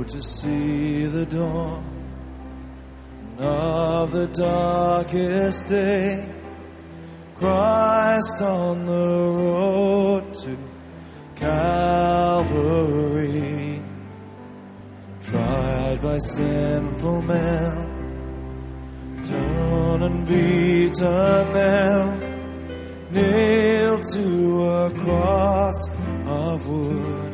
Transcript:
to see the dawn of the darkest day, Christ on the road to Calvary, tried by sinful men, torn and beaten them, nailed to a cross of wood.